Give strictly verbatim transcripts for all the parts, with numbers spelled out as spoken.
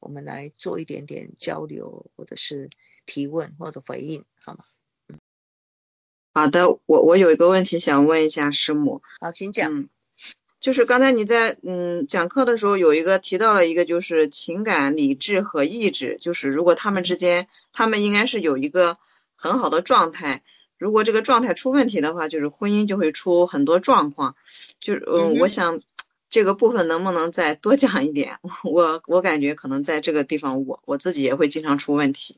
我们来做一点点交流，或者是提问或者回应，好吗？ 好的，我我有一个问题想问一下师母。 好，请讲。 嗯，就是刚才你在嗯讲课的时候有一个提到了一个就是情感、理智和意志，就是如果他们之间，他们应该是有一个很好的状态，如果这个状态出问题的话，就是婚姻就会出很多状况。就是嗯，我想这个部分能不能再多讲一点？我我感觉可能在这个地方我我自己也会经常出问题。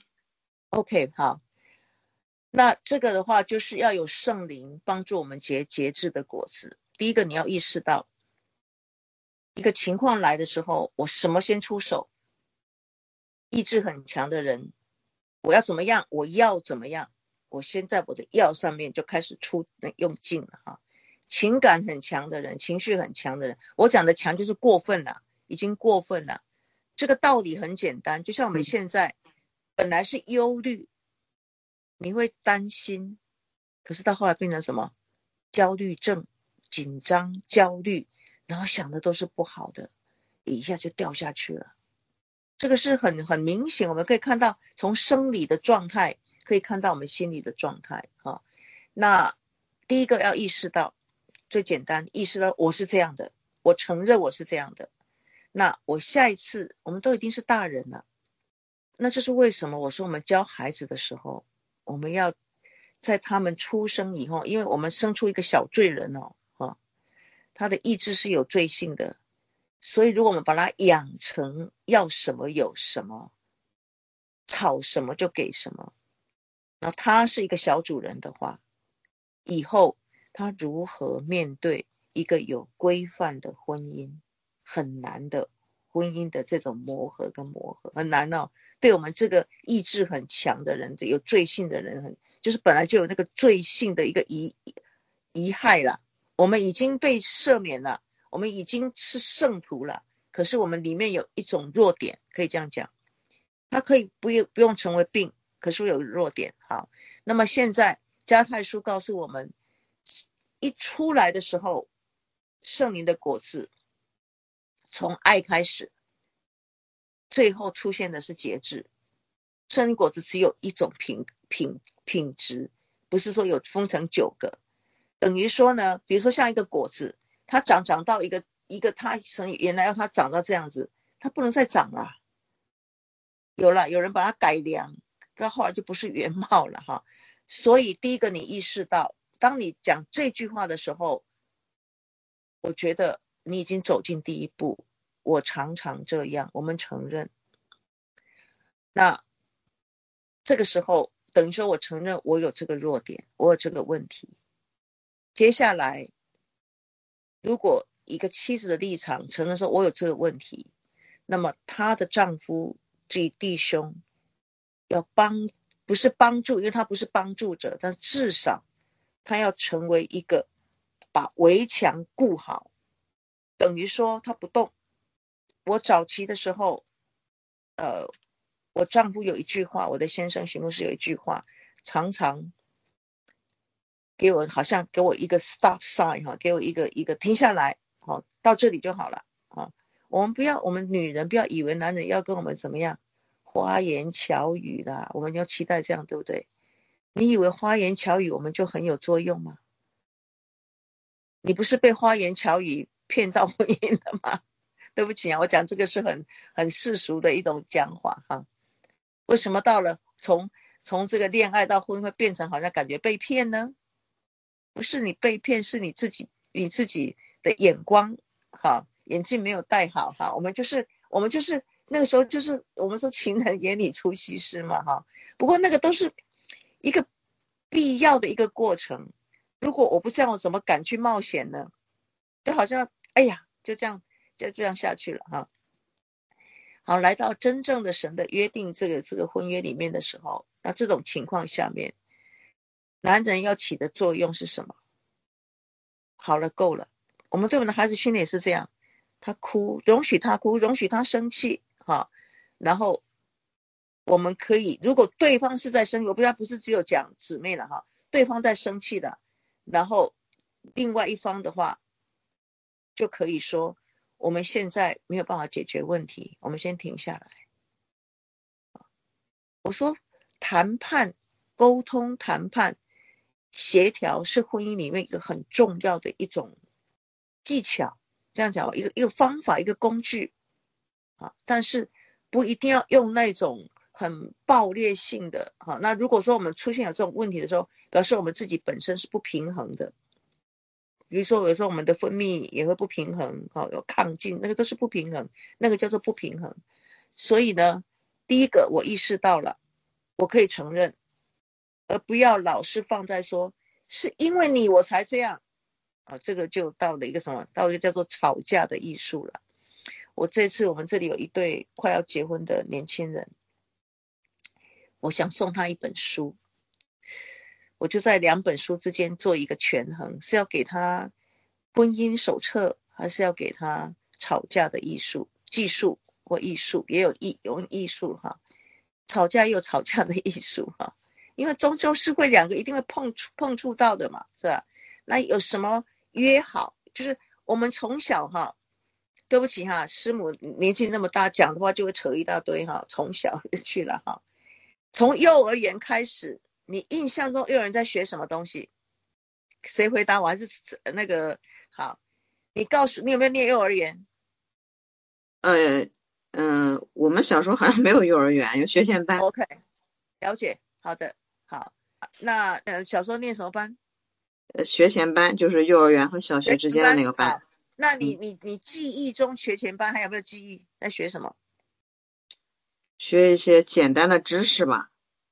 OK， 好。那这个的话就是要有圣灵帮助我们结节制的果子。第一个你要意识到一个情况来的时候，我什么先出手？意志很强的人，我要怎么样？我要怎么样？我先在我的要上面就开始出用劲了哈。情感很强的人，情绪很强的人，我讲的强就是过分了，已经过分了。这个道理很简单，就像我们现在本来是忧虑，你会担心，可是到后来变成什么？焦虑症、紧张、焦虑，然后想的都是不好的，一下就掉下去了。这个是很很明显，我们可以看到从生理的状态可以看到我们心理的状态啊。那第一个要意识到，最简单，意识到我是这样的，我承认我是这样的。那我下一次，我们都已经是大人了，那这是为什么？我说我们教孩子的时候，我们要在他们出生以后，因为我们生出一个小罪人哦，啊，他的意志是有罪性的，所以如果我们把他养成要什么有什么，吵什么就给什么，那他是一个小主人的话，以后他如何面对一个有规范的婚姻，很难的。婚姻的这种磨合跟磨合很难哦，对我们这个意志很强的人，有罪性的人，很就是本来就有那个罪性的一个遗遗害了，我们已经被赦免了，我们已经是圣徒了，可是我们里面有一种弱点，可以这样讲，它可以不用不用成为病，可是有弱点。好，那么现在加太书告诉我们，一出来的时候，圣灵的果子从爱开始，最后出现的是节制。圣灵果子只有一种品品品质，不是说有分成九个。等于说呢，比如说像一个果子，它长长到一个一个，它原来要它长到这样子，它不能再长了。有了，有人把它改良，到后来就不是原貌了哈。所以第一个你意识到，当你讲这句话的时候，我觉得你已经走进第一步。我常常这样，我们承认。那这个时候等于说我承认我有这个弱点，我有这个问题。接下来如果一个妻子的立场承认说我有这个问题，那么她的丈夫这弟兄要帮，不是帮助，因为他不是帮助者，但至少他要成为一个把围墙固好，等于说他不动。我早期的时候呃，我丈夫有一句话，我的先生徐牧师有一句话，常常给我好像给我一个 stop sign 哈，给我一个一个停下来，好，到这里就好了啊。我们不要，我们女人不要以为男人要跟我们怎么样花言巧语啦，我们要期待这样，对不对？你以为花言巧语我们就很有作用吗？你不是被花言巧语骗到婚姻了吗？对不起啊，我讲这个是很很世俗的一种讲法哈。为什么到了从从这个恋爱到婚姻会变成好像感觉被骗呢？不是你被骗，是你自己你自己的眼光哈，眼镜没有戴好哈。我们就是我们就是那个时候就是我们说情人眼里出西施嘛哈。不过那个都是一个必要的一个过程。如果我不这样，我怎么敢去冒险呢？就好像哎呀，就这样就这样下去了哈。好，来到真正的神的约定这个这个婚约里面的时候，那这种情况下面，男人要起的作用是什么？好了，够了。我们对我们的孩子训练也是这样，他哭，容许他哭，容许他生气，哈，然后我们可以，如果对方是在生气，我不知道不是只有讲姊妹了哈，对方在生气的，然后另外一方的话，就可以说，我们现在没有办法解决问题，我们先停下来。 我说谈判、沟通、谈判、协调是婚姻里面一个很重要的一种技巧，这样讲，一个一个方法，一个工具啊，但是不一定要用那种很暴烈性的。好，那如果说我们出现有这种问题的时候，表示我们自己本身是不平衡的。比如说有时候我们的分泌也会不平衡，好，有亢进，那个都是不平衡，那个叫做不平衡。所以呢，第一个我意识到了，我可以承认，而不要老是放在说是因为你我才这样啊，这个就到了一个什么，到一个叫做吵架的艺术了。我这次我们这里有一对快要结婚的年轻人，我想送他一本书，我就在两本书之间做一个权衡，是要给他婚姻手册，还是要给他吵架的艺术技术或艺术，也有艺有艺术哈，吵架也有吵架的艺术哈，因为终究是会两个一定会碰触碰触到的嘛，是吧？那有什么约好？就是我们从小哈，对不起哈，师母年纪那么大，讲的话就会扯一大堆哈，从小去了哈，从幼儿园开始。你印象中幼儿园在学什么东西？谁回答我？还是那个好？你告诉你有没有念幼儿园？ 呃嗯、呃，我们小时候好像没有幼儿园，有学前班。 OK， 了解，好的，好。那呃，小时候念什么班？ 呃，学前班就是幼儿园和小学之间的那个班。 好，那你嗯， 你你记忆中学前班还有没有记忆？在学什么学一些简单的知识吧。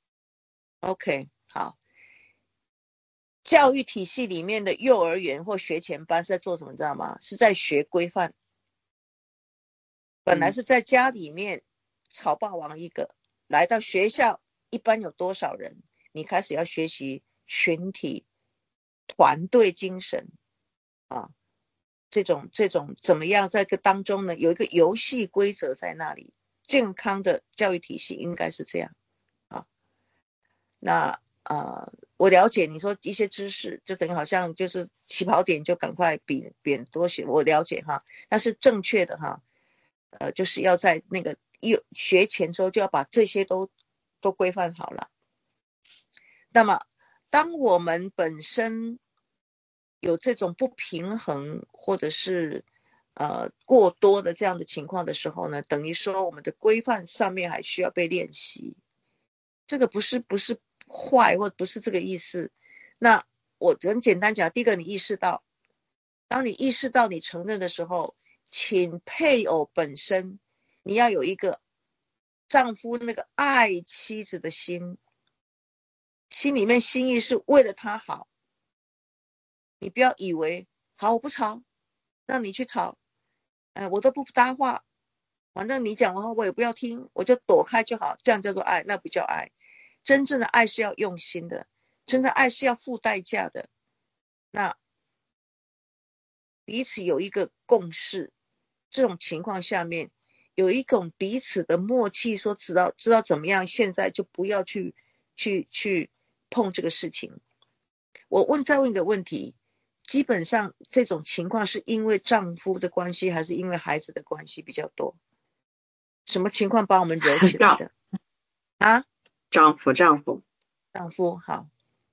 ？OK，好。教育体系里面的幼儿园或学前班是在做什么？你知道吗？是在学规范。本来嗯是在家里面草霸王一个，来到学校一般有多少人？你开始要学习群体团队精神啊，这种这种怎么样在这个当中呢？有一个游戏规则在那里。健康的教育体系应该是这样啊。那呃，我了解你说一些知识，就等于好像就是起跑点就赶快比别人多些，我了解哈，但是正确的哈。呃，就是要在那个学前之后就要把这些都都规范好了。那么，当我们本身有这种不平衡或者是呃过多的这样的情况的时候呢，等于说我们的规范上面还需要被练习。这个不是不是坏，或不是这个意思。那我很简单讲，第一个你意识到，当你意识到你承认的时候，请配偶本身你要有一个丈夫那个爱妻子的心，心里面心意是为了他好。你不要以为好我不吵，让你去吵，哎，我都不搭话，反正你讲的话我也不要听，我就躲开就好，这样叫做爱，那不叫爱。真正的爱是要用心的，真的爱是要付代价的。那彼此有一个共识，这种情况下面有一种彼此的默契，说知道知道怎么样，现在就不要去去去碰这个事情。我问再问一个问题，基本上这种情况是因为丈夫的关系，还是因为孩子的关系比较多？什么情况把我们惹起来的啊？ 丈夫丈夫丈夫好。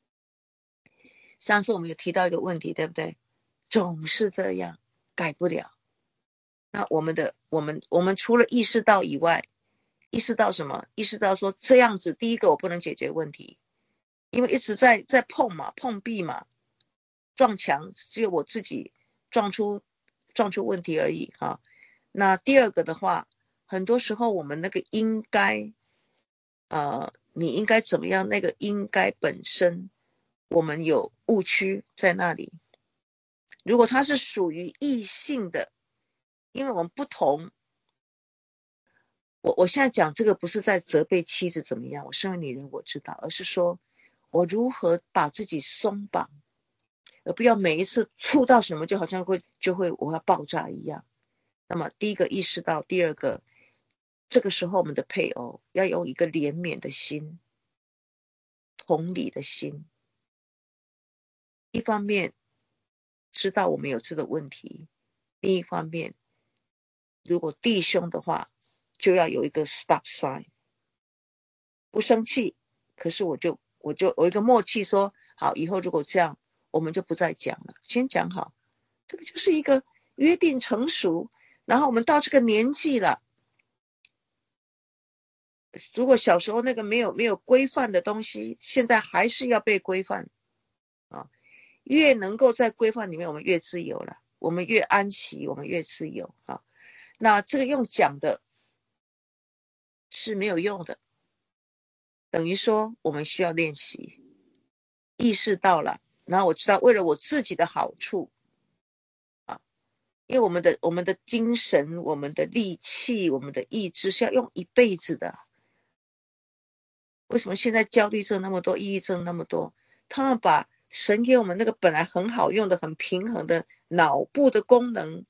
上次我们有提到一个问题，对不对？总是这样，改不了。那我们的我们我们除了意识到以外，意识到什么？意识到说这样子，第一个我不能解决问题，因为一直在在碰嘛，碰壁嘛，撞墙，只有我自己撞出撞出问题而已哈。那第二个的话，很多时候我们那个应该，呃，你应该怎么样？那个应该本身，我们有误区在那里。如果它是属于异性的，因为我们不同，我我现在讲这个不是在责备妻子怎么样，我身为女人我知道，而是说我如何把自己松绑，而不要每一次触到什么就好像会就会我要爆炸一样。那么第一个意识到，第二个，这个时候我们的配偶要有一个怜悯的心，同理的心，一方面知道我们有这个问题，另一方面如果弟兄的话就要有一个 stop sign， 不生气，可是我就我就有一个默契说，好，以后如果这样，我们就不再讲了，先讲好。这个就是一个约定成熟，然后我们到这个年纪了，如果小时候那个没有没有规范的东西，现在还是要被规范啊。越能够在规范里面，我们越自由了，我们越安息，我们越自由啊。那这个用讲的是没有用的，等于说我们需要练习，意识到了，然后我知道为了我自己的好处啊，因为我们的我们的精神、我们的力气、我们的意志是要用一辈子的。为什么现在焦虑症那么多，抑郁症那么多？他们把神给我们那个本来很好用的、很平衡的脑部的功能，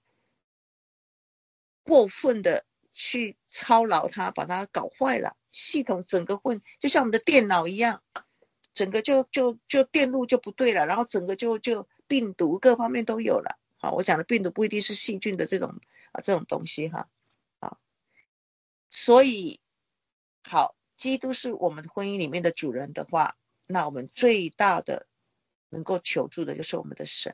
过分的去操劳它，把它搞坏了，系统整个混，就像我们的电脑一样，整个就就就电路就不对了，然后整个就就病毒各方面都有了。好，我讲的病毒不一定是细菌的这种啊这种东西哈。啊，所以好。基督是我们婚姻里面的主人的话，那我们最大的能够求助的就是我们的神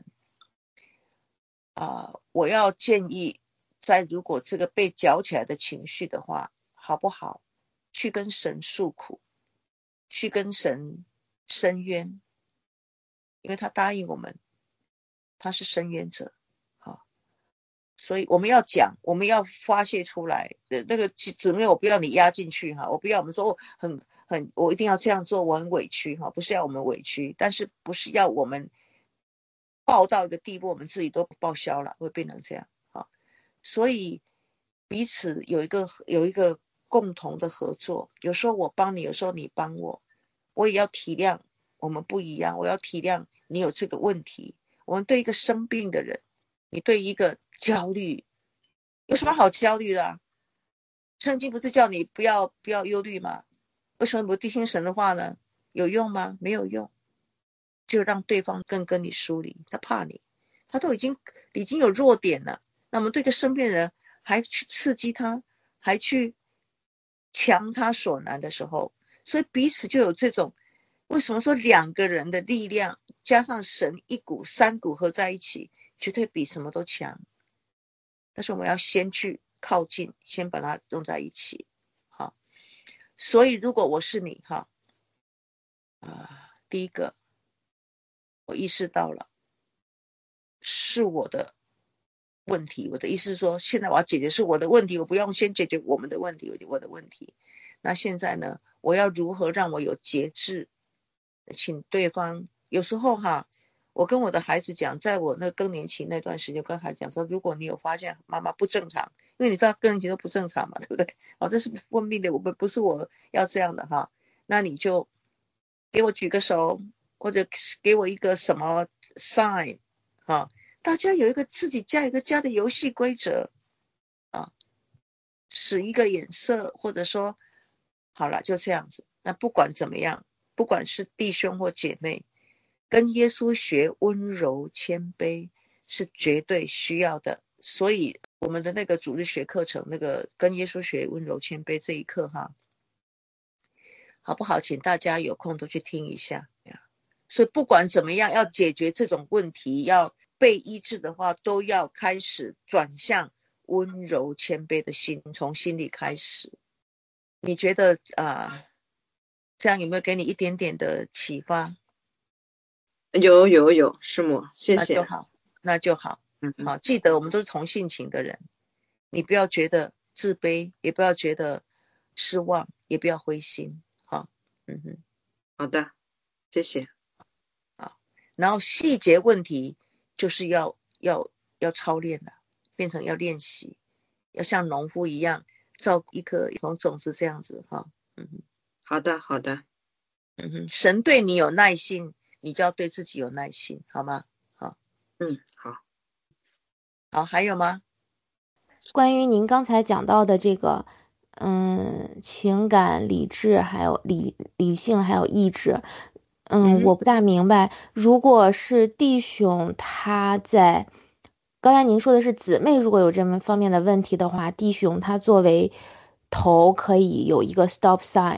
啊、呃！我要建议，在如果这个被搅起来的情绪的话，好不好？去跟神诉苦，去跟神申冤，因为他答应我们，他是申冤者。所以我们要讲，我们要发泄出来的那个姊妹，我不要你压进去哈，我不要我们说很很，我一定要这样做，我很委屈哈，不是要我们委屈，但是不是要我们爆到一个地步，我们自己都报销了，会变成这样哈。所以彼此有一个有一个共同的合作，有时候我帮你，有时候你帮我，我也要体谅我们不一样，我要体谅你有这个问题。我们对一个生病的人，你对一个焦虑，有什么好焦虑的啊？圣经不是叫你不要不要忧虑吗？为什么不听神的话呢？有用吗？没有用，就让对方更跟你疏离，他怕你，他都已经已经有弱点了，那么对个生病人还去刺激他，还去强他所难的时候，所以彼此就有这种，为什么说两个人的力量加上神一股三股合在一起，绝对比什么都强。但是我们要先去靠近，先把它用在一起。好，所以如果我是你哈，啊，第一个我意识到了是我的问题，我的意思是说，现在我要解决是我的问题，我不用先解决我们的问题，我的问题。那现在呢，我要如何让我有节制，请对方有时候哈。我跟我的孩子讲，在我那更年期那段时间，跟孩子讲说，如果你有发现妈妈不正常，因为你知道更年期都不正常嘛，对不对？哦，这是分泌的，我们不是我要这样的哈，那你就给我举个手，或者给我一个什么 sign 啊，大家有一个自己家有一个家的游戏规则啊，使一个眼色，或者说好了就这样子。那不管怎么样，不管是弟兄或姐妹。跟耶稣学温柔谦卑是绝对需要的，所以我们的那个主日学课程，那个跟耶稣学温柔谦卑这一课哈，好不好？请大家有空都去听一下。所以不管怎么样，要解决这种问题，要被医治的话，都要开始转向温柔谦卑的心，从心里开始。你觉得啊、呃，这样有没有给你一点点的启发？ 有有有，师母，谢谢。 那就好，那就好。嗯，好，记得我们都是同性情的人，你不要觉得自卑，也不要觉得失望，也不要灰心。好，嗯哼， 好的，谢谢。 好，然后细节问题就是要要要操练的，变成要练习，要像农夫一样造一颗从种子这样子哈。嗯哼， 好的好的。 嗯哼，神对你有耐心。你就要对自己有耐心，好吗？好， 嗯，好， 好，还有吗？ 关于您刚才讲到的这个，嗯，情感、理智，还有理理性，还有意志，嗯，嗯我不大明白，如果是弟兄他在，刚才您说的是姊妹如果有这么方面的问题的话，弟兄他作为头可以有一个 stop sign。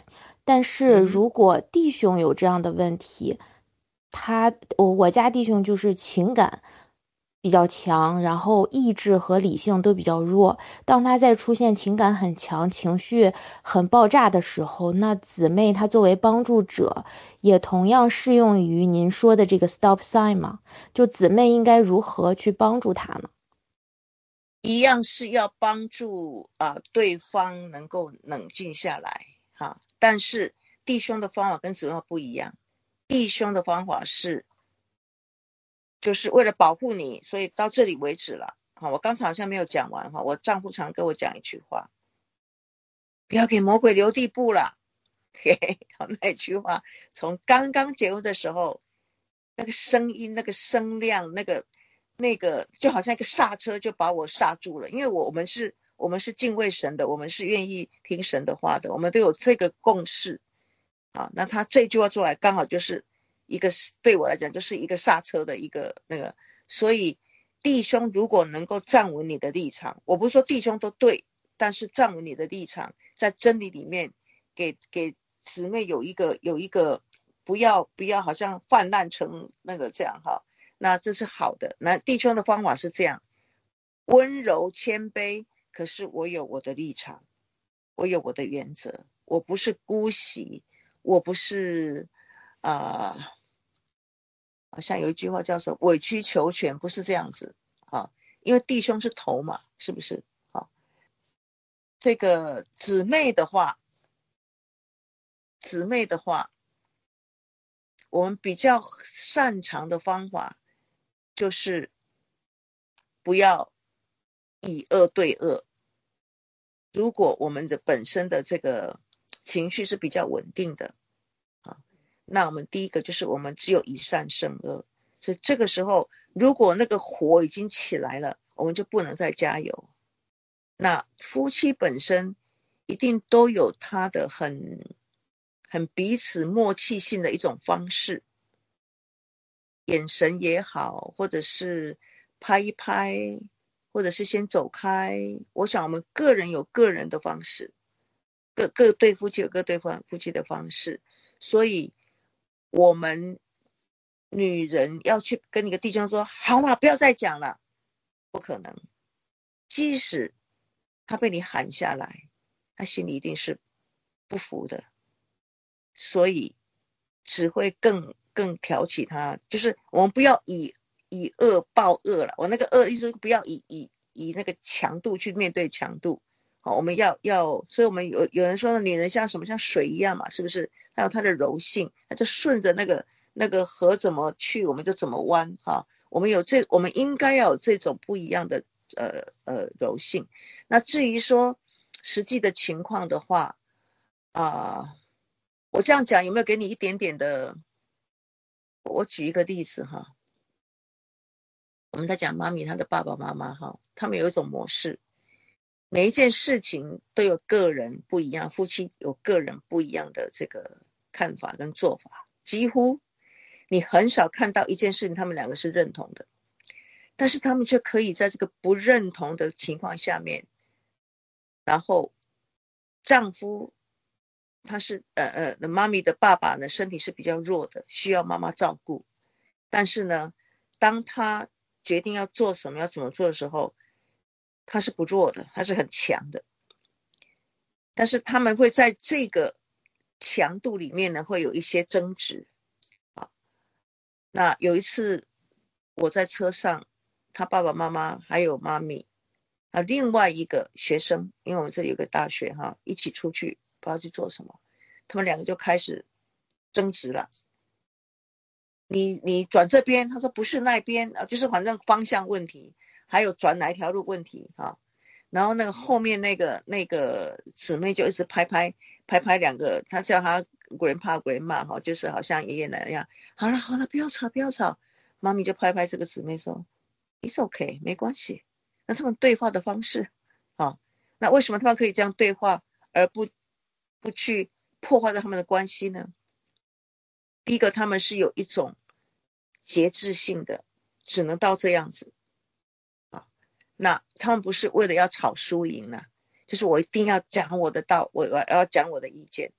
但是如果弟兄有这样的问题，他我我家弟兄就是情感比较强，然后意志和理性都比较弱。当他在出现情感很强、情绪很爆炸的时候，那姊妹她作为帮助者，也同样适用于您说的这个 stop sign 吗？就姊妹应该如何去帮助他呢？ 一样是要帮助啊、呃、对方能够冷静下来哈，但是弟兄的方法跟姊妹不一样，弟兄的方法是就是为了保护你，所以到这里为止了。好，我刚才好像没有讲完哈。我丈夫常跟我讲一句话，不要给魔鬼留地步了。嘿嘿，那句话从刚刚结婚的时候，那个声音、那个声量、那个那个，就好像一个刹车就把我刹住了。因为我我们是我们是敬畏神的，我们是愿意听神的话的，我们都有这个共识啊。那他这句话出来，刚好就是一个对我来讲就是一个刹车的一个那个，所以弟兄如果能够站稳你的立场，我不是说弟兄都对，但是站稳你的立场，在真理里面给给姊妹有一个有一个不要不要好像泛滥成那个这样哈，那这是好的。那弟兄的方法是这样，温柔谦卑，可是我有我的立场，我有我的原则，我不是姑息，我不是啊、呃，好像有一句话叫什么委曲求全，不是这样子啊，因为弟兄是头嘛，是不是？好，这个姊妹的话，姊妹的话，我们比较擅长的方法就是不要以恶对恶。如果我们的本身的这个情绪是比较稳定的啊，那我们第一个就是我们只有以善胜恶，所以这个时候如果那个火已经起来了，我们就不能再加油。那夫妻本身一定都有他的很很彼此默契性的一种方式，眼神也好，或者是拍一拍，或者是先走开。我想我们个人有个人的方式，各各对夫妻有各对夫妻的方式，所以我们女人要去跟一个弟兄说好了，不要再讲了，不可能。即使他被你喊下来，他心里一定是不服的，所以只会更更挑起他。就是我们不要以以恶报恶了，我那个恶意思不要以以以那个强度去面对强度。好，我们要要，所以我们有有人说呢，女人像什么，像水一样嘛，是不是？还有她的柔性，她就顺着那个那个河怎么去，我们就怎么弯哈。我们有这，我们应该要有这种不一样的呃呃柔性。那至于说实际的情况的话啊、呃，我这样讲有没有给你一点点的？我举一个例子哈，我们在讲妈咪她的爸爸妈妈哈，他们有一种模式，每一件事情都有个人不一样，夫妻有个人不一样的这个看法跟做法，几乎你很少看到一件事情他们两个是认同的，但是他们却可以在这个不认同的情况下面，然后丈夫他是呃呃妈咪的爸爸呢，身体是比较弱的，需要妈妈照顾，但是呢，当他决定要做什么要怎么做的时候，他是不弱的，他是很强的，但是他们会在这个强度里面呢，会有一些争执啊。那有一次我在车上，他爸爸妈妈还有妈咪，还有另外一个学生，因为我们这里有个大学哈，一起出去不知道去做什么，他们两个就开始争执了。你你转这边，他说不是那边啊，就是反正方向问题，还有转哪一条路问题啊。然后那个后面那个那个姊妹就一直拍拍拍拍两个，他叫他grandpa grandma哈，就是好像爷爷奶奶一样。好了好了，不要吵不要吵。妈咪就拍拍这个姊妹说 ，It's okay， 没关系。那他们对话的方式啊，那为什么他们可以这样对话，而不不去破坏到他们的关系呢？第一个，他们是有一种节制性的，只能到这样子啊。那他们不是为了要吵输赢呢，就是我一定要讲我的道，我要讲我的意见。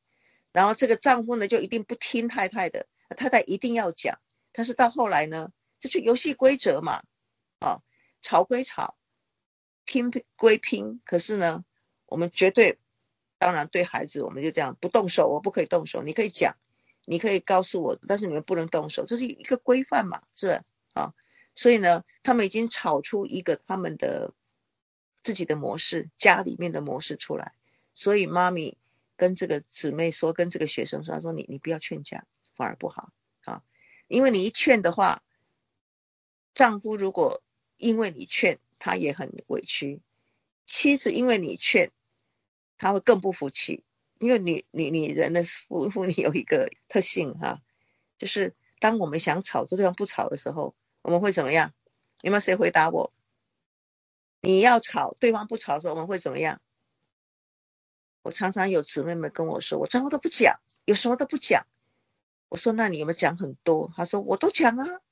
然后这个丈夫呢就一定不听太太的，太太一定要讲。但是到后来呢，这就游戏规则嘛，啊，吵归吵，拼归拼，可是呢，我们绝对，当然对孩子我们就这样不动手，我不可以动手，你可以讲，你可以告诉我，但是你们不能动手，这是一个规范嘛，是不是啊？所以呢，他们已经吵出一个他们的自己的模式，家里面的模式出来。所以妈咪跟这个姊妹说，跟这个学生说，他说你你不要劝架，反而不好啊，因为你一劝的话，丈夫如果因为你劝，他也很委屈；妻子因为你劝，他会更不服气。因为你你你人的妇妇女有一个特性哈、啊，就是当我们想吵，对方不吵的时候，我们会怎么样？有没有谁回答我？你要吵，对方不吵的时候，我们会怎么样？我常常有姊妹们跟我说，我什么都不讲，有什么都不讲。我说那你有没有讲很多？他说我都讲啊。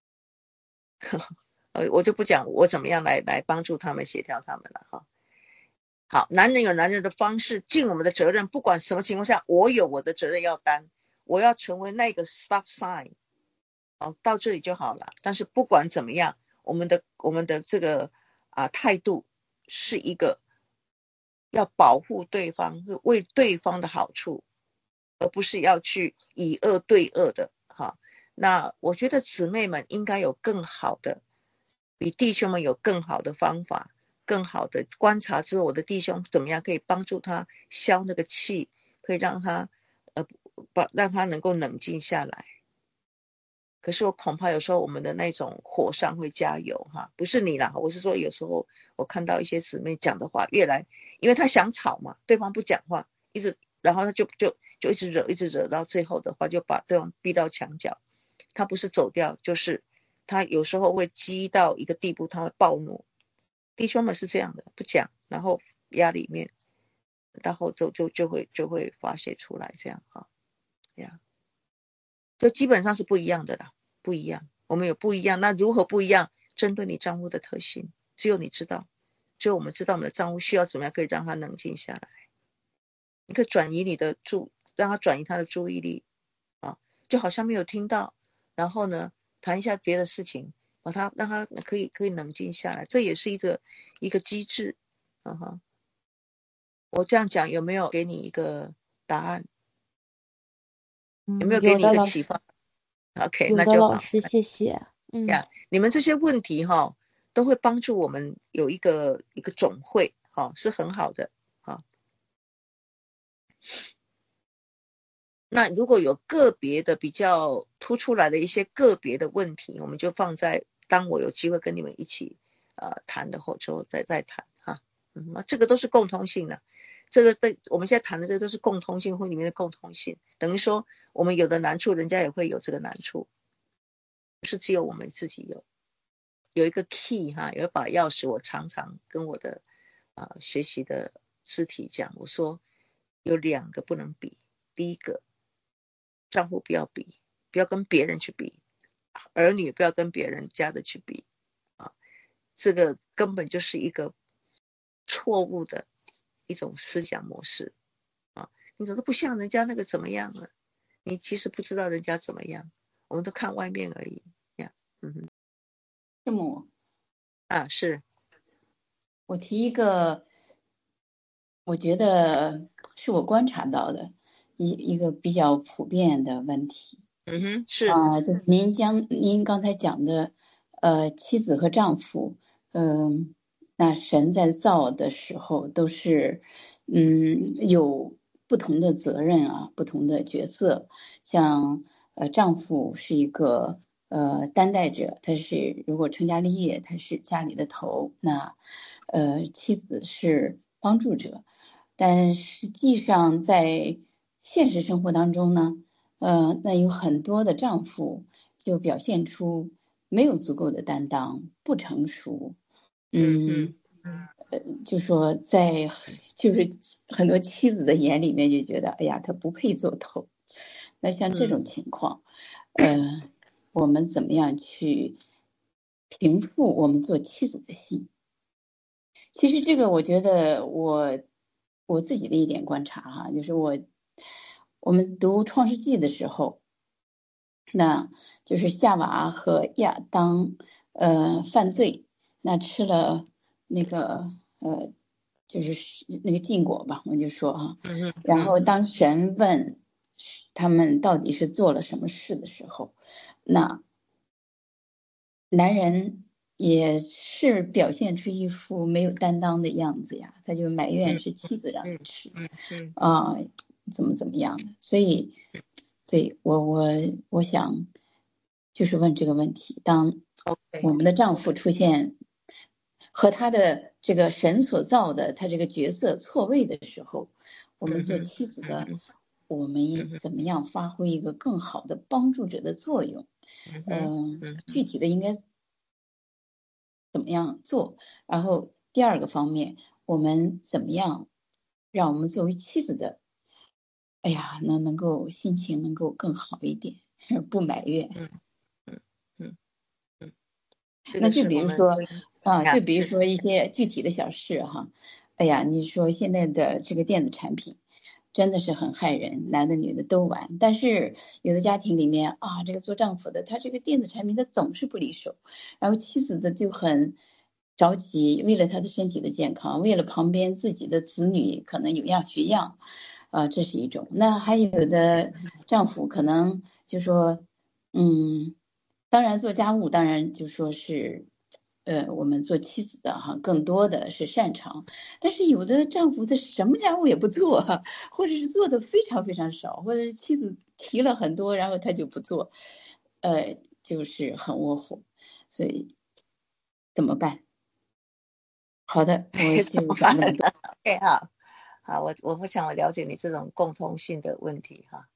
我就不讲我怎么样来来帮助他们协调他们了哈。好，男人有男人的方式，尽我们的责任，不管什么情况下，我有我的责任要担，我要成为那个 stop sign。哦，到这里就好了。但是不管怎么样，我们的我们的这个啊态度是一个要保护对方，为对方的好处，而不是要去以恶对恶的哈。那我觉得姊妹们应该有更好的，比弟兄们有更好的方法，更好的观察之后，我的弟兄怎么样可以帮助他消那个气，可以让他呃让他能够冷静下来。可是我恐怕有时候我们的那种火上会加油哈，不是你啦，我是说有时候我看到一些姊妹讲的话越来，因为他想吵嘛，对方不讲话，一直然后他就就就一直惹，一直惹到最后的话就把对方逼到墙角。他不是走掉，就是他有时候会激到一个地步，他会暴怒。弟兄们是这样的，不讲，然后压里面，然后就就就会就会发泄出来，这样哈，这样就基本上是不一样的啦，不一样，我们有不一样。那如何不一样？针对你丈夫的特性，只有你知道，只有我们知道我们的丈夫需要怎么样可以让他冷静下来。你可以转移你的注，让他转移他的注意力啊，就好像没有听到。然后呢，谈一下别的事情，把他让他可以可以冷静下来，这也是一个一个机制。嗯哼，我这样讲有没有给你一个答案？有没有给你一个启发？ OK， 那就好。 有的老师，谢谢。嗯呀，你们这些问题哈、哦，都会帮助我们有一个一个总会，哈、哦，是很好的啊。那如果有个别的比较突出来的一些个别的问题，我们就放在当我有机会跟你们一起呃谈的后之后再再谈哈。嗯，那这个都是共通性的，这个对我们现在谈的这个都是共通性或里面的共通性，等于说我们有的难处，人家也会有这个难处，不是只有我们自己有。有一个 key 哈，有一把钥匙，我常常跟我的呃学习的肢体讲，我说有两个不能比，第一个。丈夫不要比，不要跟别人去比，儿女不要跟别人家的去比啊，这个根本就是一个错误的一种思想模式啊！你怎么不像人家那个怎么样了？你其实不知道人家怎么样，我们都看外面而已呀。嗯哼， 师母啊，是我提一个，我觉得是我观察到的。一一个比较普遍的问题， 嗯哼，是啊、呃，就是您将您刚才讲的，呃，妻子和丈夫，嗯、呃，那神在造的时候都是，嗯，有不同的责任啊，不同的角色。像呃，丈夫是一个呃担待者，他是如果成家立业，他是家里的头，那呃，妻子是帮助者，但实际上在现实生活当中呢，呃，那有很多的丈夫就表现出没有足够的担当，不成熟，嗯，呃，就说在就是很多妻子的眼里面就觉得，哎呀，他不配做头。那像这种情况，嗯、呃，我们怎么样去平复我们做妻子的心？其实这个我觉得我我自己的一点观察哈，就是我我们读创世纪的时候，那就是夏娃和亚当呃犯罪，那吃了那个呃就是那个禁果吧，我就说啊， 嗯然后当神问他们到底是做了什么事的时候，那男人也是表现出一副没有担当的样子呀，他就埋怨是妻子让他吃， 嗯嗯啊、呃，怎么怎么样的，所以，对我我我想就是问这个问题：当我们的丈夫出现和他的这个神所造的他这个角色错位的时候，我们做妻子的，我们怎么样发挥一个更好的帮助者的作用？嗯、呃，具体的应该怎么样做？然后第二个方面，我们怎么样让我们作为妻子的，哎呀，能能够心情能够更好一点，不埋怨。 嗯嗯嗯嗯， 那就比如说啊，就比如说一些具体的小事哈，哎呀，你说现在的这个电子产品真的是很害人，男的女的都玩。但是有的家庭里面啊，这个做丈夫的他这个电子产品他总是不离手，然后妻子的就很着急，为了他的身体的健康，为了旁边自己的子女可能有样学样，啊，这是一种。那还有的丈夫可能就说，嗯，当然做家务，当然就说是。呃，我们做妻子的哈，更多的是擅长，但是有的丈夫他什么家务也不做，或者是做的非常非常少，或者是妻子提了很多，然后他就不做，呃，就是很窝火，所以怎么办？好的，我就讲那么多。 OK 哈，好，我我不想我了解你这种共通性的问题哈。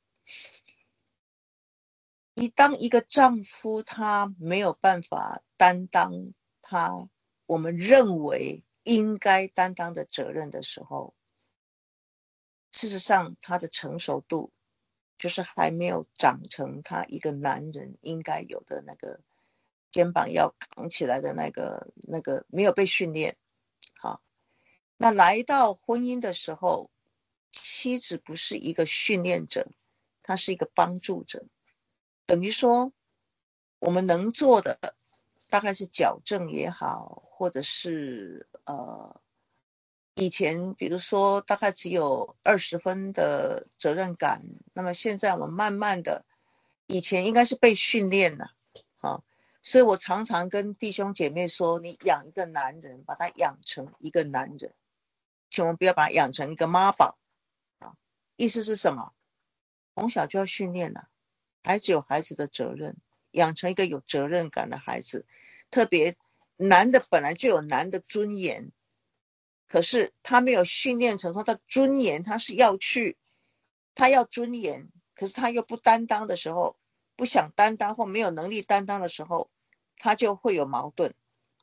你当一个丈夫他没有办法担当他我们认为应该担当的责任的时候，事实上他的成熟度就是还没有长成他一个男人应该有的那个肩膀要扛起来的那个那个没有被训练。好，那来到婚姻的时候，妻子不是一个训练者，她是一个帮助者，等于说我们能做的大概是矫正也好，或者是呃，以前比如说大概只有二十分的责任感，那么现在我们慢慢的，以前应该是被训练了，啊，所以我常常跟弟兄姐妹说，你养一个男人，把他养成一个男人，千万不要把他养成一个妈宝，啊，意思是什么？从小就要训练了，孩子有孩子的责任，养成一个有责任感的孩子，特别男的本来就有男的尊严，可是他没有训练成说他尊严，他是要去，他要尊严，可是他又不担当的时候，不想担当或没有能力担当的时候，他就会有矛盾。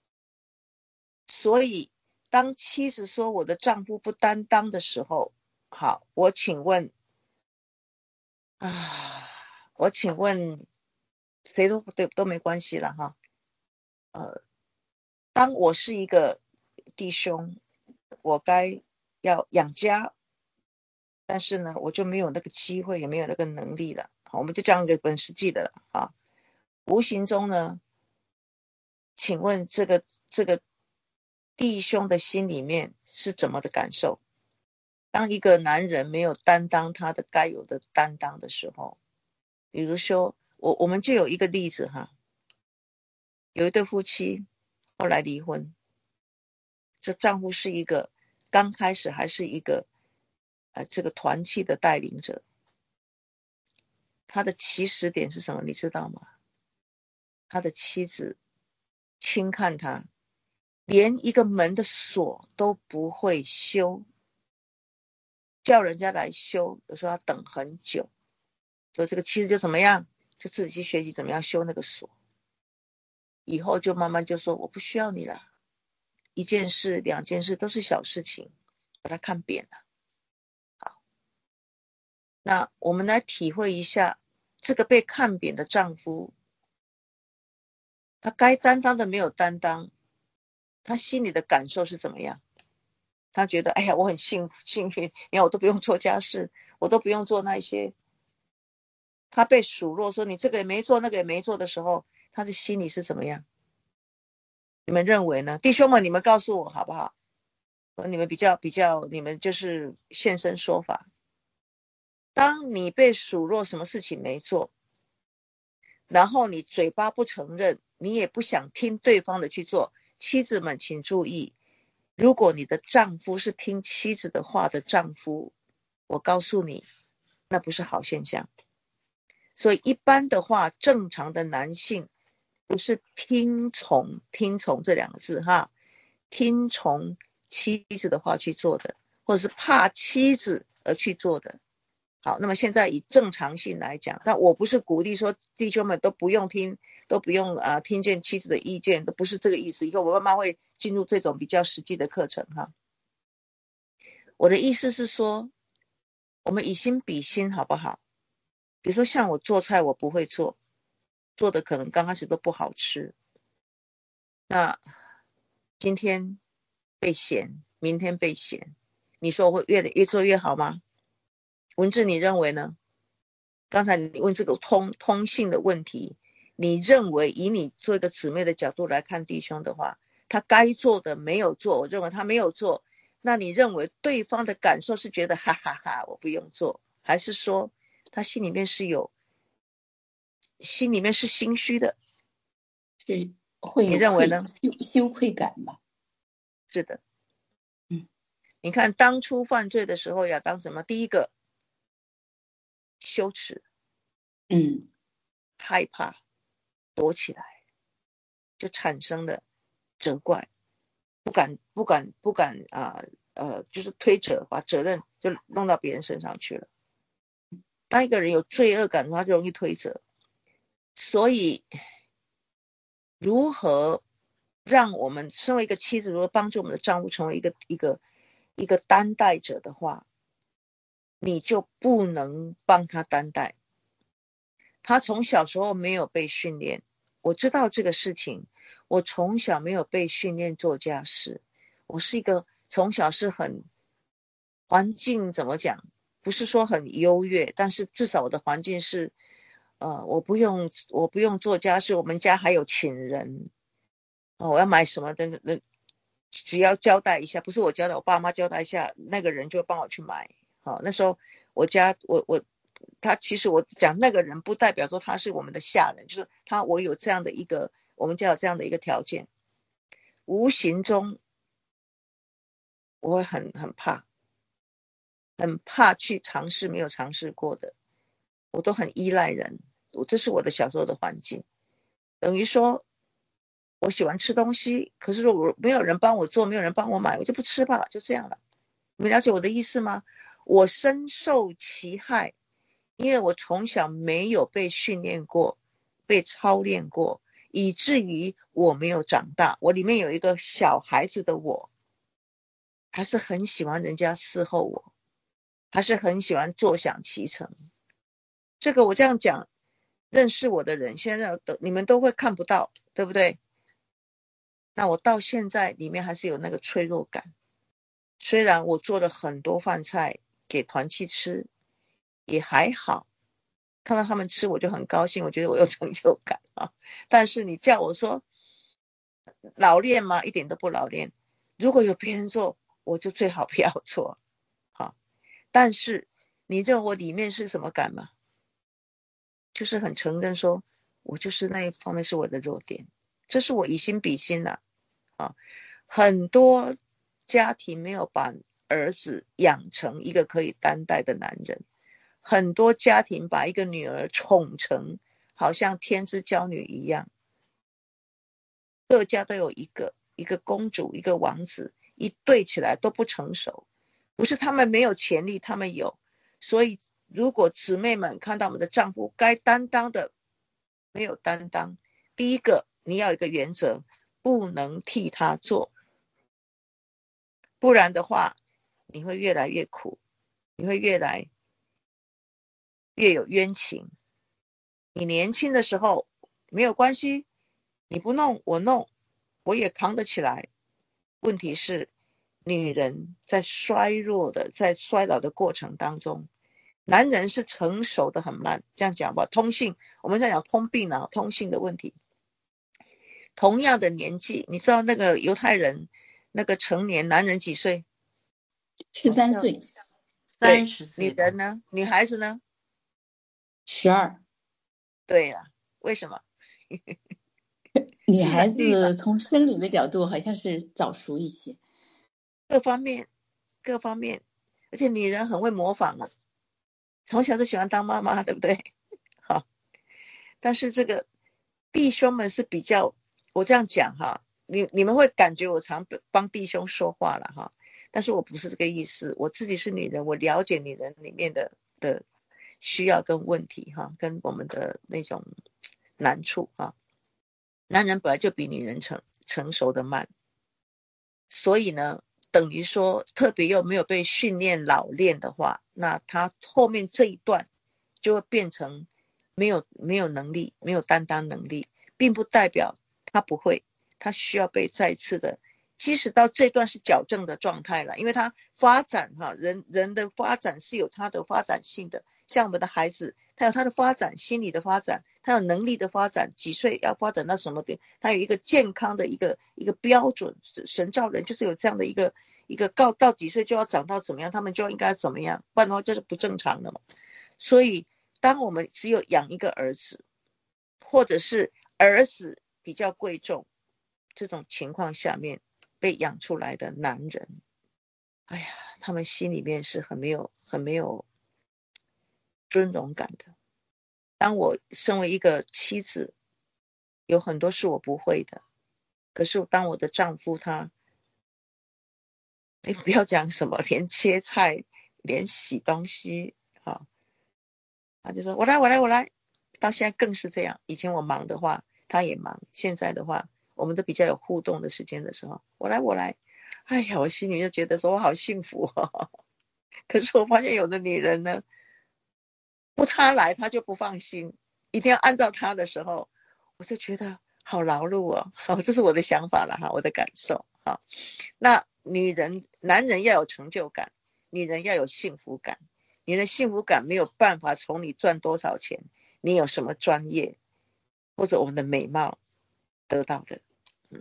所以当妻子说我的丈夫不担当的时候，好，我请问啊，我请问谁都对都没关系了哈。呃，当我是一个弟兄，我该要养家，但是呢，我就没有那个机会，也没有那个能力了。好，我们就讲一个本实际的了啊。无形中呢，请问这个这个弟兄的心里面是怎么的感受？当一个男人没有担当他的该有的担当的时候，比如说我我们就有一个例子哈，有一对夫妻后来离婚，这丈夫是一个刚开始还是一个呃这个团契的带领者，他的起始点是什么你知道吗？他的妻子轻看他，连一个门的锁都不会修，叫人家来修，有时候要等很久，就这个妻子就怎么样，就自己去学习怎么样修那个锁，以后就慢慢就说我不需要你了，一件事两件事都是小事情，把它看扁了。好，那我们来体会一下这个被看扁的丈夫，他该担当的没有担当，他心里的感受是怎么样？ 他觉得哎呀我很幸幸运，你看我都不用做家事，我都不用做那些。他被数落说你这个也没做那个也没做的时候，他的心里是怎么样？你们认为呢？弟兄们，你们告诉我好不好？你们比较比较，你们就是现身说法。当你被数落什么事情没做，然后你嘴巴不承认，你也不想听对方的去做，妻子们请注意，如果你的丈夫是听妻子的话的丈夫，我告诉你，那不是好现象。所以一般的话，正常的男性不是听从，听从这两个字哈，听从妻子的话去做的，或者是怕妻子而去做的。好，那么现在以正常性来讲，但我不是鼓励说弟兄们都不用听，都不用啊听见妻子的意见，都不是这个意思。以后我慢慢会进入这种比较实际的课程哈。我的意思是说，我们以心比心好不好？比如说像我做菜我不会做，做的可能刚开始都不好吃，那今天被嫌，明天被嫌，你说我会越越做越好吗？文字你认为呢？刚才你问这个通通信的问题，你认为以你做一个姊妹的角度来看弟兄的话，他该做的没有做，我认为他没有做，那你认为对方的感受是觉得哈哈哈我不用做，还是说他心里面是有心里面是心虚的？ 是会有你认为呢？ 羞羞愧感吧？ 是的。 嗯， 你看当初犯罪的时候亚当什么？第一个羞耻， 嗯， 害怕，躲起来，就产生了责怪，不敢不敢不敢啊呃就是推责，把责任就弄到别人身上去了。当一个人有罪恶感的话，就容易推责。所以如何让我们身为一个妻子，如何帮助我们的丈夫成为一个一个一个担待者的话，你就不能帮他担待。他从小时候没有被训练，我知道这个事情，我从小没有被训练做家事，我是一个从小是很环境怎么讲，不是说很优越，但是至少我的环境是呃，我不用我不用做家事，我们家还有请人、哦、我要买什么的那只要交代一下，不是我交代，我爸妈交代一下，那个人就帮我去买。好、哦，那时候我家我我他其实我讲那个人不代表说他是我们的下人，就是他我有这样的一个我们家有这样的一个条件，无形中我会很很怕很怕去尝试没有尝试过的，我都很依赖人，我这是我的小时候的环境。等于说我喜欢吃东西，可是如果没有人帮我做，没有人帮我买，我就不吃吧，就这样了。你们了解我的意思吗？我深受其害，因为我从小没有被训练过，被操练过，以至于我没有长大。我里面有一个小孩子的我，还是很喜欢人家伺候我，还是很喜欢坐享其成。这个我这样讲，认识我的人现在你们都会看不到，对不对？那我到现在里面还是有那个脆弱感。虽然我做了很多饭菜给团契吃，也还好，看到他们吃我就很高兴，我觉得我有成就感啊。但是你叫我说老练吗？一点都不老练。如果有别人做，我就最好不要做。好，但是你认为我里面是什么感吗？就是很承认说，我就是那一方面是我的弱点，这是我以心比心啊。啊，很多家庭没有把儿子养成一个可以担待的男人，很多家庭把一个女儿宠成好像天之娇女一样，各家都有一个一个公主一个王子，一对起来都不成熟，不是他们没有潜力，他们有。所以如果姊妹们看到我们的丈夫该担当的没有担当，第一个你要有一个原则，不能替他做，不然的话你会越来越苦，你会越来越有冤情。你年轻的时候没有关系，你不弄我弄，我也扛得起来。问题是女人在衰弱的在衰老的过程当中，男人是成熟的很慢，这样讲吧，通性，我们在讲通病啊，通性的问题。同样的年纪，你知道那个犹太人那个成年男人几岁？ 十三岁。 三十岁。 女人呢？女孩子呢？ 十二。 对了，为什么？ 女孩子从生理的角度好像是早熟一些， 各方面各方面，而且女人很会模仿啊，从小就喜欢当妈妈，对不对？好，但是这个弟兄们是比较，我这样讲哈，你你们会感觉我常帮弟兄说话了哈，但是我不是这个意思，我自己是女人，我了解女人里面的的需要跟问题哈，跟我们的那种难处哈。男人本来就比女人成成熟的慢，所以呢，等于说特别又没有被训练老练的话，那他后面这一段就会变成没有没有能力，没有担当能力，并不代表他不会，他需要被再次的，即使到这段是矫正的状态了，因为他发展哈，人人的发展是有他的发展性的，像我们的孩子，他有他的发展，心理的发展，他有能力的发展，几岁要发展到什么点，他有一个健康的一个一个标准，神造人就是有这样的一个一个到到几岁就要长到怎么样，他们就应该怎么样，不然的话就是不正常的嘛。所以当我们只有养一个儿子，或者是儿子比较贵重这种情况下面被养出来的男人，哎呀，他们心里面是很没有很没有尊荣感的。当我身为一个妻子，有很多是我不会的，可是当我的丈夫他，你不要讲什么，连切菜连洗东西啊，他就说我来我来我来，到现在更是这样。以前我忙的话他也忙，现在的话我们都比较有互动的时间的时候，我来我来，哎呀，我心里面就觉得说我好幸福哦。可是我发现有的女人呢，不他来他就不放心，一定要按照他的时候，我就觉得好劳碌哦。好，这是我的想法了哈，我的感受。好，那女人男人要有成就感，女人要有幸福感。你的幸福感没有办法从你赚多少钱，你有什么专业，或者我们的美貌得到的。嗯，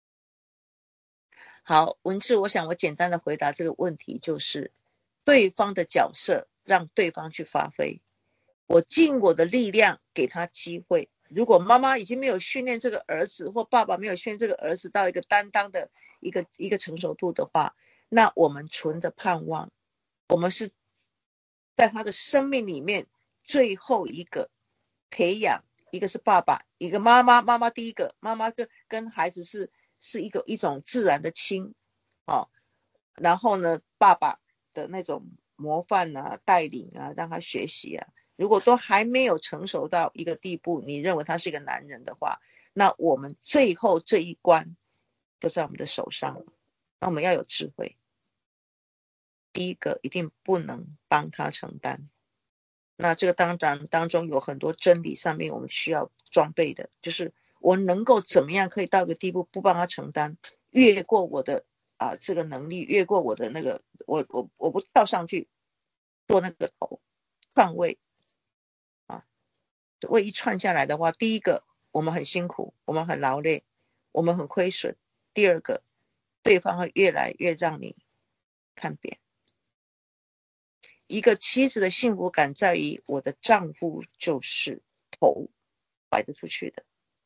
好，文字我想我简单的回答这个问题，就是对方的角色让对方去发挥，我尽我的力量给他机会。如果妈妈已经没有训练这个儿子，或爸爸没有训练这个儿子到一个担当的一个一个成熟度的话，那我们存的盼望，我们是在他的生命里面最后一个培养，一个是爸爸，一个妈妈，妈妈第一个，妈妈跟跟孩子是是一个一种自然的亲，哦，然后呢，爸爸的那种模范啊，带领啊，让他学习啊，如果都还没有成熟到一个地步，你认为他是一个男人的话，那我们最后这一关就在我们的手上了。那我们要有智慧，第一个一定不能帮他承担。那这个当然当中有很多真理上面我们需要装备的，就是我能够怎么样可以到一个地步不帮他承担，越过我的啊这个能力，越过我的那个我我我不跳上去做那个头篡位啊，位一串下来的话，第一个我们很辛苦，我们很劳累，我们很亏损，第二个对方会越来越让你看扁。一个妻子的幸福感在于我的丈夫就是头摆得出去的。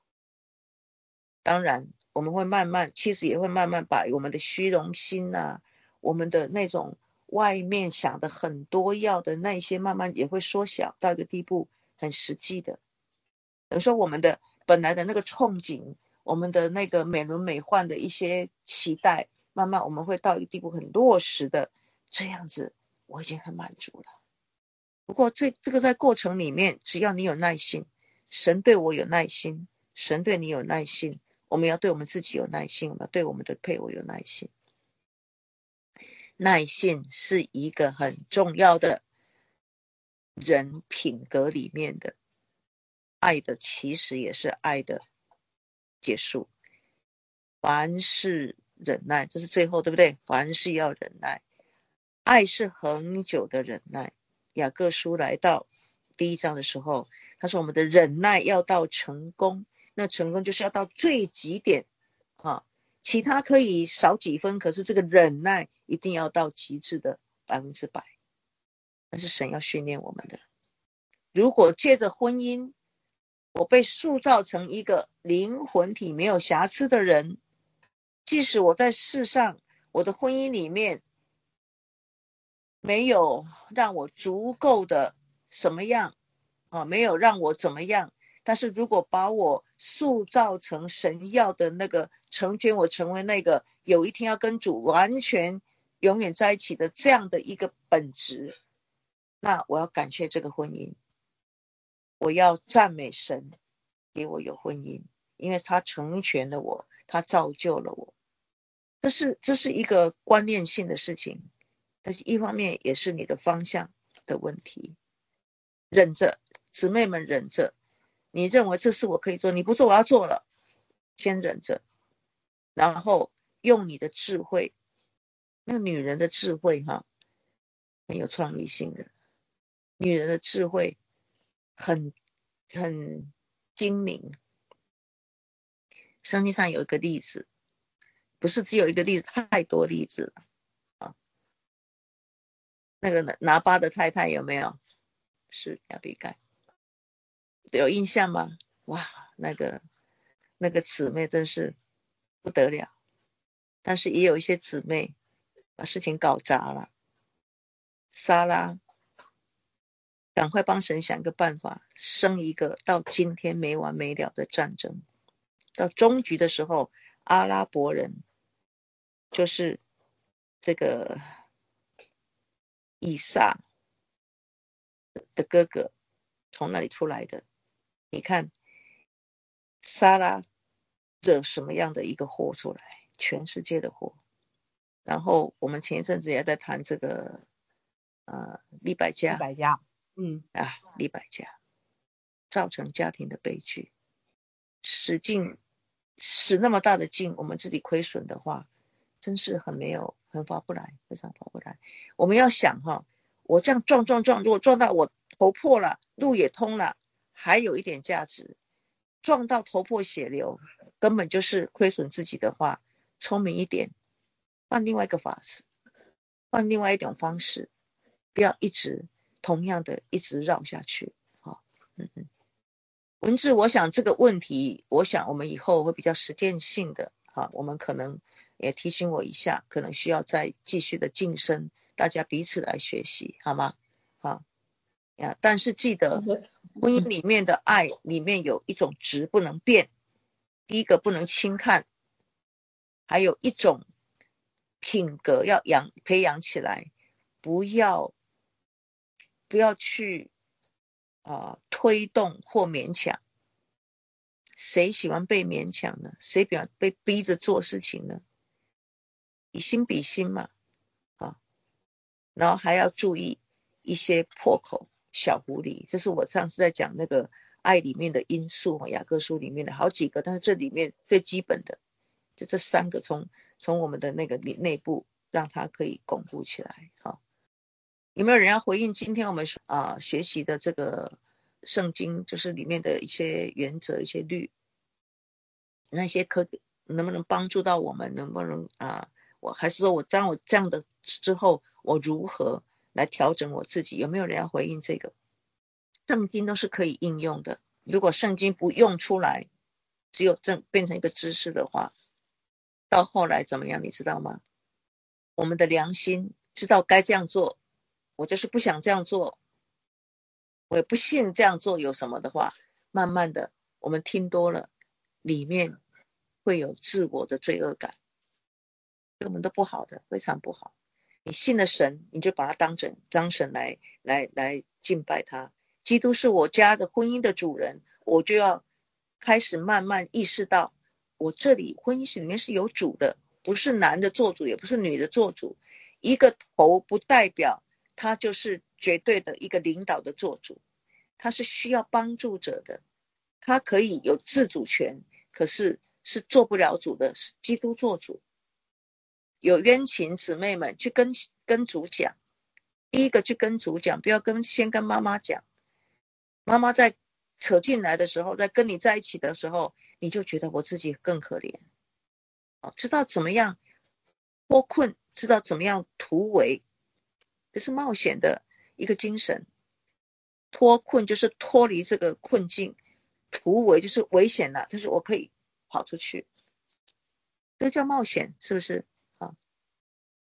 当然我们会慢慢，妻子也会慢慢把我们的虚荣心啊，我们的那种外面想的很多要的那些慢慢也会缩小到一个地步，很实际的。等于说我们的本来的那个憧憬，我们的那个美轮美奂的一些期待，慢慢我们会到一个地步很落实的，这样子我已经很满足了。不过这这个在过程里面，只要你有耐心，神对我有耐心，神对你有耐心，我们要对我们自己有耐心，我们要对我们的配偶有耐心。耐性是一个很重要的人品格里面的，爱的其实也是爱的结束。凡是忍耐，这是最后，对不对？凡事要忍耐，爱是恒久的忍耐。雅各书来到第一章的时候，他说我们的忍耐要到成功，那成功就是要到最极点啊，其他可以少几分，可是这个忍耐一定要到极致的百分之百，那是神要训练我们的。如果借着婚姻，我被塑造成一个灵魂体没有瑕疵的人，即使我在世上，我的婚姻里面没有让我足够的什么样啊，没有让我怎么样，但是如果把我塑造成神要的那个，成全我成为那个有一天要跟主完全永远在一起的这样的一个本质，那我要感谢这个婚姻，我要赞美神给我有婚姻，因为他成全了我，他造就了我。这是这是一个观念性的事情，但是一方面也是你的方向的问题。忍着，姊妹们忍着，你认为这事我可以做，你不做我要做了，先忍着，然后用你的智慧，那个女人的智慧哈，很有创意性的，女人的智慧很很精明。圣经上有一个例子，不是只有一个例子，太多例子了啊。那个拿巴的太太有没有？是亚比该，有印象吗？哇，那个那个姊妹真是不得了，但是也有一些姊妹把事情搞砸了。撒拉赶快帮神想一个办法，生一个到今天没完没了的战争。到终局的时候，阿拉伯人就是这个以撒的哥哥从那里出来的。你看撒拉惹什么样的一个祸出来，全世界的祸。然后我们前一阵子也在谈这个呃利百加， 利百加，嗯啊利百加造成家庭的悲剧，使劲使那么大的劲，我们自己亏损的话，真是很没有很划不来，非常划不来。我们要想哈，我这样撞撞撞，如果撞到我头破了，路也通了，还有一点价值。撞到头破血流，根本就是亏损自己的话，聪明一点，换另外一个法子，换另外一种方式，不要一直同样的一直绕下去。好，嗯嗯。文字，我想这个问题，我想我们以后会比较实践性的，好，我们可能也提醒我一下，可能需要再继续的晋升，大家彼此来学习，好吗？好呀，但是记得婚姻里面的爱里面有一种值不能变，第一个不能轻看，还有一种品格要养培养起来，不要不要去呃推动或勉强。谁喜欢被勉强呢？谁比较被逼着做事情呢？以心比心嘛，啊，然后还要注意一些破口小狐狸，这是我上次在讲那个爱里面的因素，雅各书里面的好几个，但是这里面最基本的就这三个，从从我们的那个内部让它可以巩固起来。好，有没有人要回应今天我们啊、呃、学习的这个圣经，就是里面的一些原则、一些律，那些可能不能帮助到我们？能不能啊、呃？我还是说我当我这样的之后，我如何来调整我自己？有没有人要回应这个？圣经都是可以应用的，如果圣经不用出来，只有正变成一个知识的话，到后来怎么样？你知道吗？我们的良心知道该这样做，我就是不想这样做，我也不信这样做有什么的话，慢慢的我们听多了，里面会有自我的罪恶感，根本都不好的，非常不好。你信了神，你就把他当成当神来来来敬拜他。基督是我家的婚姻的主人，我就要开始慢慢意识到，我这里婚姻里面是有主的，不是男的做主，也不是女的做主。一个头不代表他就是绝对的一个领导的做主，他是需要帮助者的，他可以有自主权，可是是做不了主的，是基督做主。 有冤情姊妹们去跟跟主讲，第一个去跟主讲，不要跟先跟妈妈讲。妈妈在扯进来的时候，在跟你在一起的时候，你就觉得我自己更可怜，知道怎么样脱困，知道怎么样突围，这是冒险的一个精神。脱困就是脱离这个困境，突围就是危险了，但是我可以跑出去，这叫冒险，是不是？